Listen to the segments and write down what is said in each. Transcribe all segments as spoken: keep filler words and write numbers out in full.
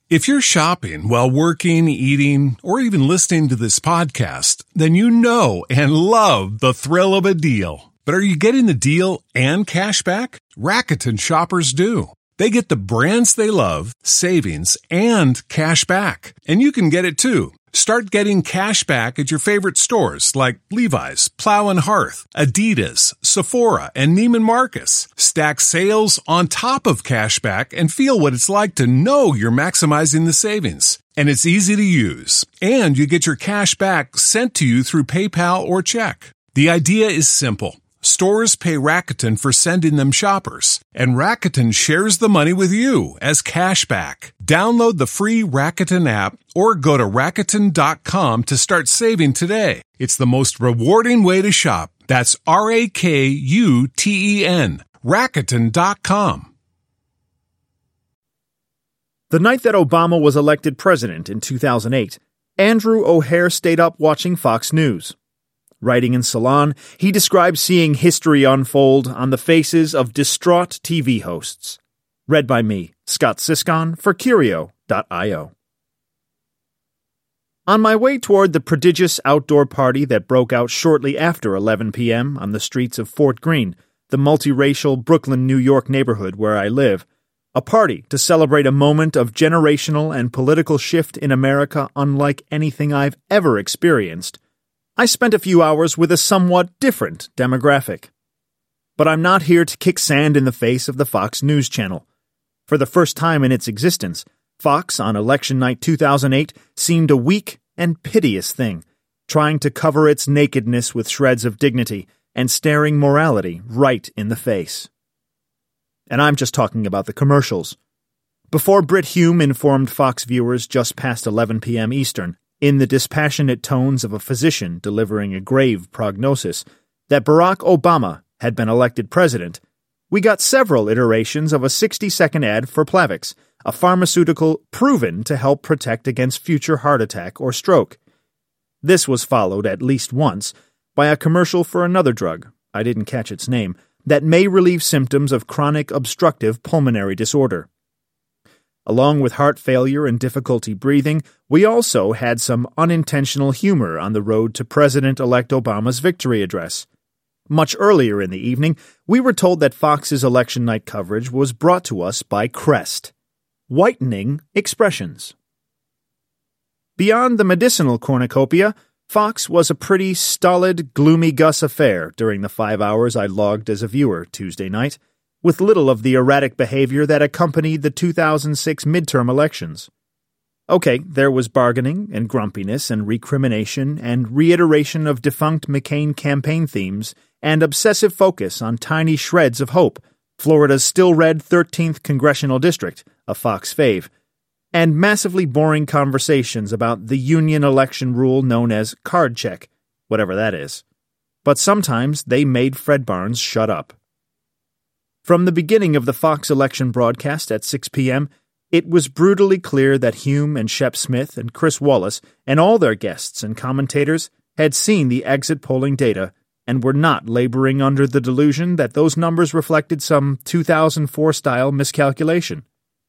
If you're shopping while working, eating, or even listening to this podcast, then you know and love the thrill of a deal. But are you getting the deal and cash back? Rakuten shoppers do. They get the brands they love, savings, and cash back. And you can get it too. Start getting cash back at your favorite stores like Levi's, Plow and Hearth, Adidas, Sephora, and Neiman Marcus. Stack sales on top of cash back and feel what it's like to know you're maximizing the savings. And it's easy to use. And you get your cash back sent to you through PayPal or check. The idea is simple. Stores pay Rakuten for sending them shoppers, and Rakuten shares the money with you as cash back. Download the free Rakuten app or go to Rakuten dot com to start saving today. It's the most rewarding way to shop. That's R A K U T E N. Rakuten dot com. The night that Obama was elected president in two thousand eight, Andrew O'Hare stayed up watching Fox News. Writing in Salon, he described seeing history unfold on the faces of distraught T V hosts. Read by me, Scott Siscon, for Curio dot io. On my way toward the prodigious outdoor party that broke out shortly after eleven p.m. on the streets of Fort Greene, the multiracial Brooklyn, New York neighborhood where I live, a party to celebrate a moment of generational and political shift in America unlike anything I've ever experienced, I spent a few hours with a somewhat different demographic. But I'm not here to kick sand in the face of the Fox News Channel. For the first time in its existence, Fox on election night two thousand eight seemed a weak and piteous thing, trying to cover its nakedness with shreds of dignity and staring morality right in the face. And I'm just talking about the commercials. Before Brit Hume informed Fox viewers just past eleven p.m. Eastern, in the dispassionate tones of a physician delivering a grave prognosis, that Barack Obama had been elected president, we got several iterations of a sixty-second ad for Plavix, a pharmaceutical proven to help protect against future heart attack or stroke. This was followed at least once by a commercial for another drug, I didn't catch its name, that may relieve symptoms of chronic obstructive pulmonary disorder. Along with heart failure and difficulty breathing, we also had some unintentional humor on the road to President-elect Obama's victory address. Much earlier in the evening, we were told that Fox's election night coverage was brought to us by Crest, whitening expressions. Beyond the medicinal cornucopia, Fox was a pretty stolid, gloomy Gus affair during the five hours I logged as a viewer Tuesday night, with little of the erratic behavior that accompanied the two thousand six midterm elections. Okay, there was bargaining and grumpiness and recrimination and reiteration of defunct McCain campaign themes and obsessive focus on tiny shreds of hope, Florida's still-red thirteenth Congressional District, a Fox fave, and massively boring conversations about the union election rule known as card check, whatever that is. But sometimes they made Fred Barnes shut up. From the beginning of the Fox election broadcast at six p.m., it was brutally clear that Hume and Shep Smith and Chris Wallace and all their guests and commentators had seen the exit polling data and were not laboring under the delusion that those numbers reflected some two thousand four-style miscalculation.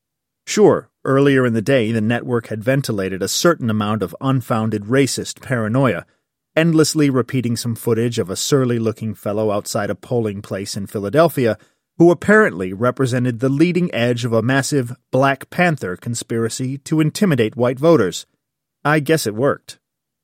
Sure, earlier in the day the network had ventilated a certain amount of unfounded racist paranoia, endlessly repeating some footage of a surly-looking fellow outside a polling place in Philadelphia who apparently represented the leading edge of a massive Black Panther conspiracy to intimidate white voters. I guess it worked.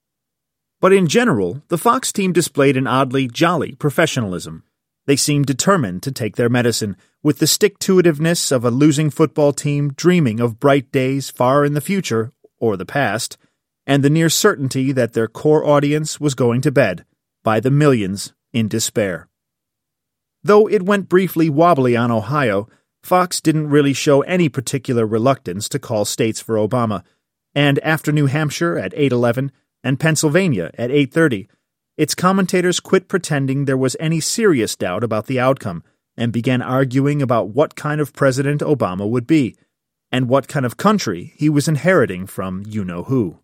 But in general, the Fox team displayed an oddly jolly professionalism. They seemed determined to take their medicine, with the stick-to-itiveness of a losing football team dreaming of bright days far in the future, or the past, and the near certainty that their core audience was going to bed, by the millions in despair. Though it went briefly wobbly on Ohio, Fox didn't really show any particular reluctance to call states for Obama, and after New Hampshire at eight eleven and Pennsylvania at eight thirty, its commentators quit pretending there was any serious doubt about the outcome and began arguing about what kind of president Obama would be, and what kind of country he was inheriting from you-know-who.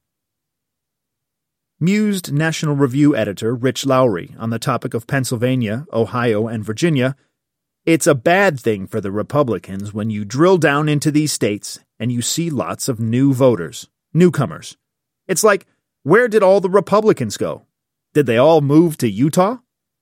Mused National Review editor Rich Lowry on the topic of Pennsylvania, Ohio, and Virginia, It's a bad thing for the Republicans when you drill down into these states and you see lots of new voters, newcomers. It's like, where did all the Republicans go? Did they all move to Utah?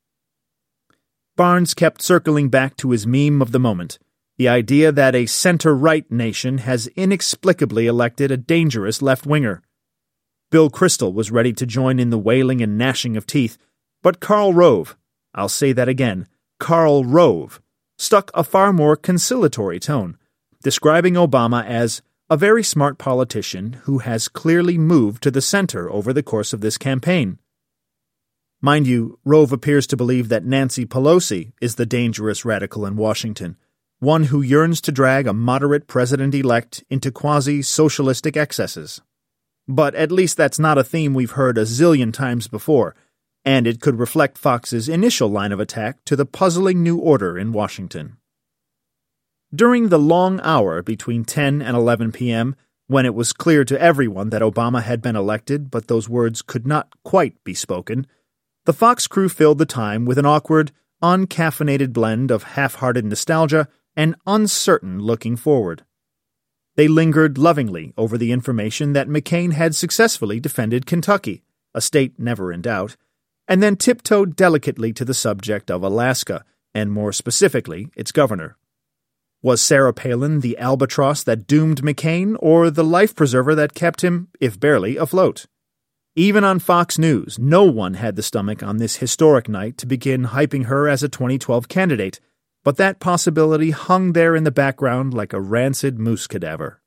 Barnes kept circling back to his meme of the moment, the idea that a center-right nation has inexplicably elected a dangerous left-winger. Bill Kristol was ready to join in the wailing and gnashing of teeth, but Karl Rove, I'll say that again, Karl Rove, struck a far more conciliatory tone, describing Obama as a very smart politician who has clearly moved to the center over the course of this campaign. Mind you, Rove appears to believe that Nancy Pelosi is the dangerous radical in Washington, one who yearns to drag a moderate president-elect into quasi-socialistic excesses. But at least that's not a theme we've heard a zillion times before, and it could reflect Fox's initial line of attack to the puzzling new order in Washington. During the long hour between ten and eleven p.m., when it was clear to everyone that Obama had been elected but those words could not quite be spoken, the Fox crew filled the time with an awkward, uncaffeinated blend of half-hearted nostalgia and uncertain looking forward. They lingered lovingly over the information that McCain had successfully defended Kentucky, a state never in doubt, and then tiptoed delicately to the subject of Alaska, and more specifically, its governor. Was Sarah Palin the albatross that doomed McCain, or the life-preserver that kept him, if barely, afloat? Even on Fox News, no one had the stomach on this historic night to begin hyping her as a twenty twelve candidate, but that possibility hung there in the background like a rancid moose cadaver.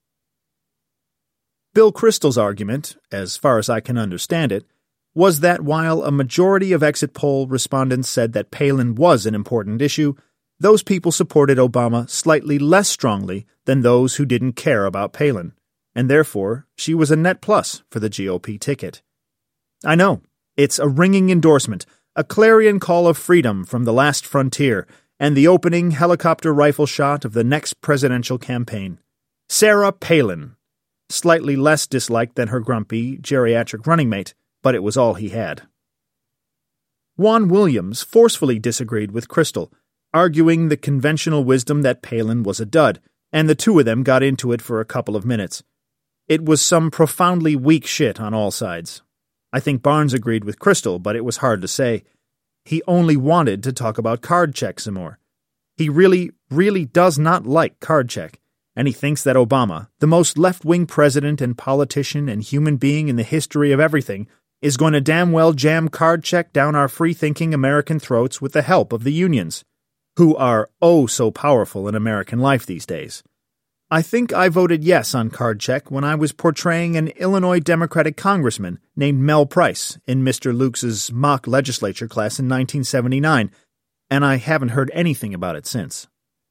Bill Kristol's argument, as far as I can understand it, was that while a majority of exit poll respondents said that Palin was an important issue, those people supported Obama slightly less strongly than those who didn't care about Palin, and therefore she was a net plus for the G O P ticket. I know, it's a ringing endorsement, a clarion call of freedom from the last frontier, and the opening helicopter rifle shot of the next presidential campaign. Sarah Palin. Slightly less disliked than her grumpy, geriatric running mate, but it was all he had. Juan Williams forcefully disagreed with Kristol, arguing the conventional wisdom that Palin was a dud, and the two of them got into it for a couple of minutes. It was some profoundly weak shit on all sides. I think Barnes agreed with Kristol, but it was hard to say. He only wanted to talk about Card-Check some more. He really, really does not like Card-Check, and he thinks that Obama, the most left-wing president and politician and human being in the history of everything, is going to damn well jam Card-Check down our free-thinking American throats with the help of the unions, who are oh so powerful in American life these days. I think I voted yes on Card-Check when I was portraying an Illinois Democratic congressman named Mel Price in Mister Lukes' mock legislature class in nineteen seventy-nine, and I haven't heard anything about it since.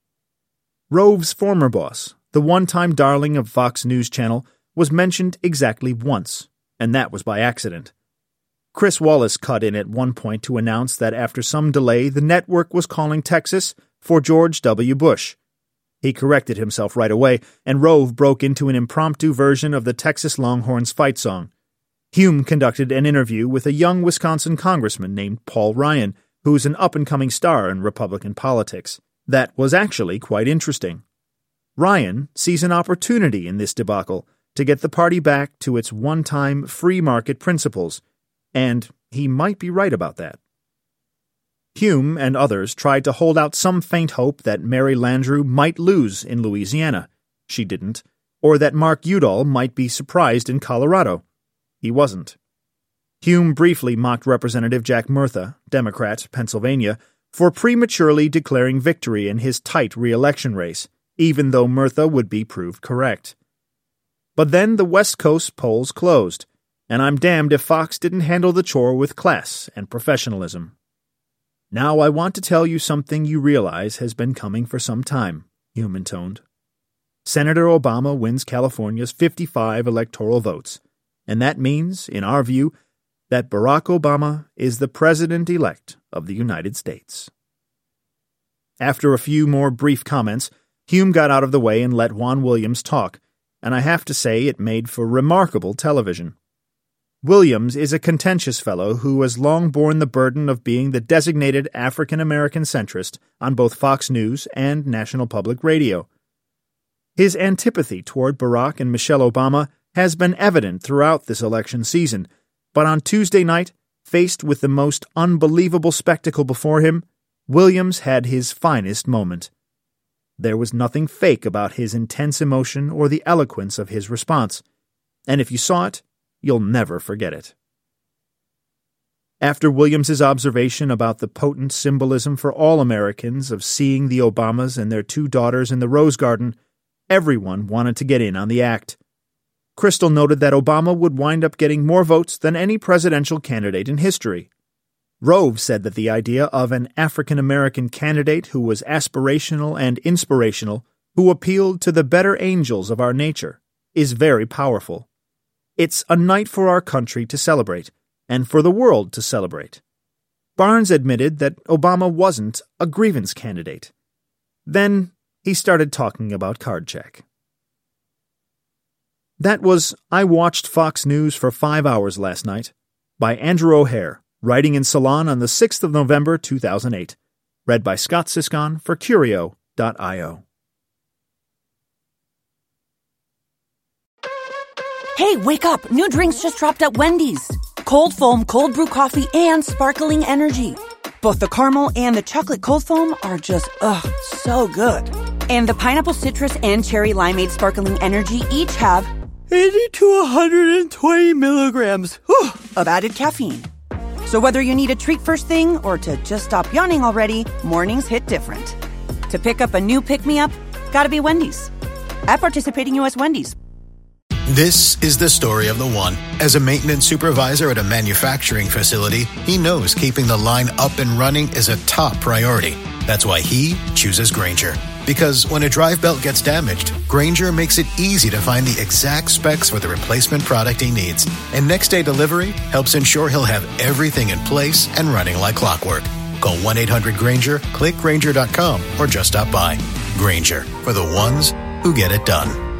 Rove's former boss, the one-time darling of Fox News Channel, was mentioned exactly once, and that was by accident. Chris Wallace cut in at one point to announce that after some delay the network was calling Texas for George W. Bush. He corrected himself right away, and Rove broke into an impromptu version of the Texas Longhorns fight song. Hume conducted an interview with a young Wisconsin congressman named Paul Ryan, who's an up-and-coming star in Republican politics. That was actually quite interesting. Ryan sees an opportunity in this debacle to get the party back to its one-time free market principles, and he might be right about that. Hume and others tried to hold out some faint hope that Mary Landrieu might lose in Louisiana. She didn't. Or that Mark Udall might be surprised in Colorado. He wasn't. Hume briefly mocked Representative Jack Murtha, Democrat, Pennsylvania, for prematurely declaring victory in his tight re-election race, even though Murtha would be proved correct. But then the West Coast polls closed, and I'm damned if Fox didn't handle the chore with class and professionalism. Now I want to tell you something you realize has been coming for some time, Hume intoned. Senator Obama wins California's fifty-five electoral votes, and that means, in our view, that Barack Obama is the president-elect of the United States. After a few more brief comments, Hume got out of the way and let Juan Williams talk, and I have to say it made for remarkable television. Williams is a contentious fellow who has long borne the burden of being the designated African-American centrist on both Fox News and National Public Radio. His antipathy toward Barack and Michelle Obama has been evident throughout this election season, but on Tuesday night, faced with the most unbelievable spectacle before him, Williams had his finest moment. There was nothing fake about his intense emotion or the eloquence of his response, and if you saw it, you'll never forget it. After Williams's observation about the potent symbolism for all Americans of seeing the Obamas and their two daughters in the Rose Garden, everyone wanted to get in on the act. Crystal noted that Obama would wind up getting more votes than any presidential candidate in history. Rove said that the idea of an African-American candidate who was aspirational and inspirational, who appealed to the better angels of our nature, is very powerful. It's a night for our country to celebrate, and for the world to celebrate. Barnes admitted that Obama wasn't a grievance candidate. Then he started talking about card check. That was I Watched Fox News for Five Hours Last Night by Andrew O'Hare, writing in Salon on the sixth of November two thousand eight. Read by Scott Siscon for Curio dot io. Hey, wake up! New drinks just dropped at Wendy's. Cold foam, cold brew coffee, and sparkling energy. Both the caramel and the chocolate cold foam are just, ugh, so good. And the pineapple citrus and cherry limeade sparkling energy each have eighty to one hundred twenty milligrams whew, of added caffeine. So whether you need a treat first thing or to just stop yawning already, mornings hit different. To pick up a new pick-me-up, gotta be Wendy's. At participating U S Wendy's. This is the story of the one. As a maintenance supervisor at a manufacturing facility, he knows keeping the line up and running is a top priority. That's why he chooses Grainger. Because when a drive belt gets damaged, Grainger makes it easy to find the exact specs for the replacement product he needs. And next-day delivery helps ensure he'll have everything in place and running like clockwork. Call one eight hundred Grainger, click Grainger dot com, or just stop by. Grainger, for the ones who get it done.